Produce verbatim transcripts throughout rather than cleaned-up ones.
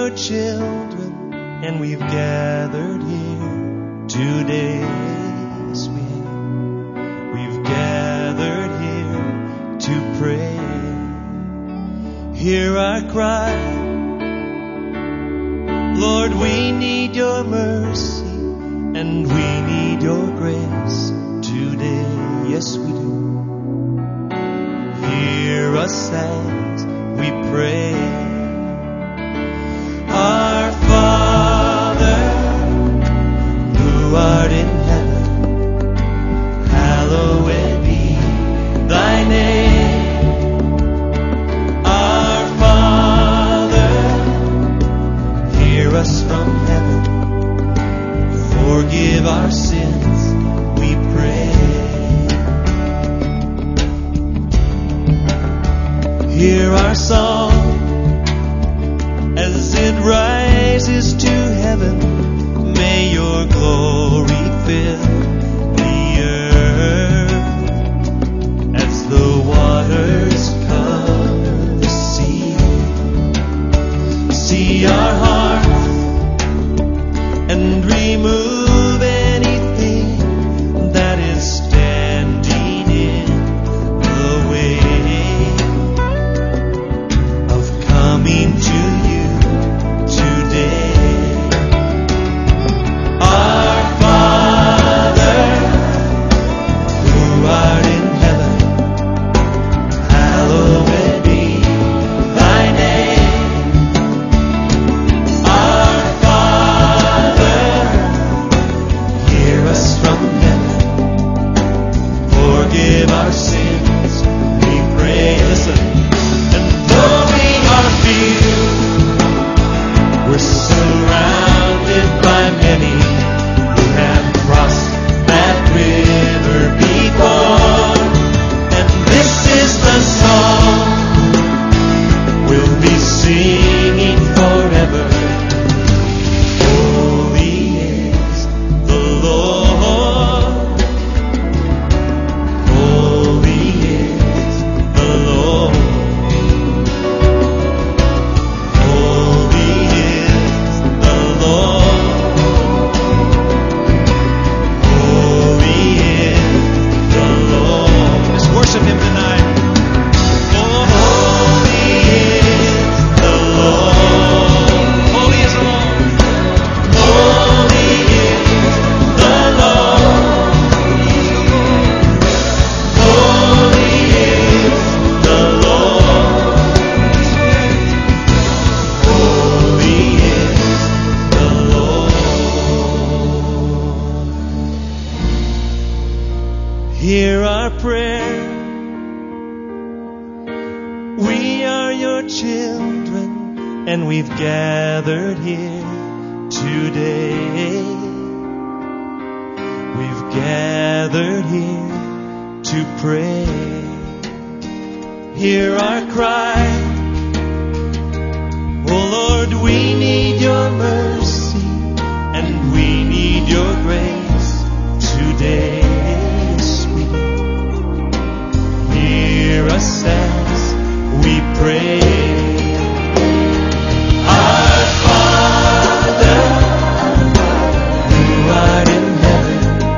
your children, and we've gathered here today. Yes, we have. We've gathered here to pray. Hear our cry. Lord, we need your mercy, and we need your grace today. Yes, we do. Hear us as we pray. Our Father, who art in heaven, hallowed be thy name. Our Father, hear us from heaven. Forgive our sins, we pray. Hear our song as it rises to heaven. May your glory fill the earth as the waters cover the sea. See our hearts and remove anything that is standing in the way of coming to you today. Our Father, who art in heaven, hallowed be thy name. Our Father, hear us from heaven. Forgive our sins, we pray. Listen. And though we are few, we're surrounded by many who have crossed that river before. And this is the song we'll be singing forever. Holy is the Lord. Holy is the Lord. Holy is the Lord. Holy is the Lord. Let's worship Him tonight. Oh, holy is the Lord. Holy is the Lord. Holy is the Lord. Holy is the Lord. Holy is the Lord. Hear our prayer. We are your children, and we've gathered here today. We've gathered here to pray. Hear our cry. Oh Lord, we need your mercy, and we need your grace today. Yes, we do. Hear us as we pray. Our Father, who art in heaven,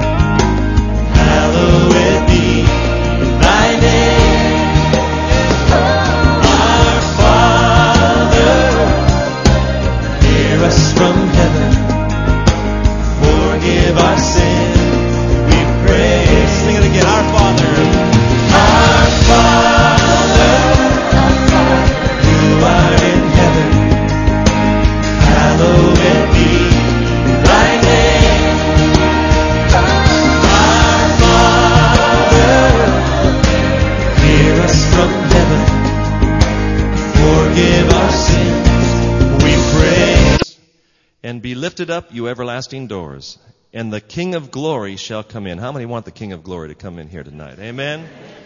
hallowed be thy name. Our Father, hear us from heaven. Forgive our sins, we pray. Sing it again. Our Father, our Father, who art in heaven, hallowed be thy name. Our Father, hear us from heaven. Forgive our sins, we pray. And be lifted up, you everlasting doors, and the King of glory shall come in. How many want the King of glory to come in here tonight? Amen.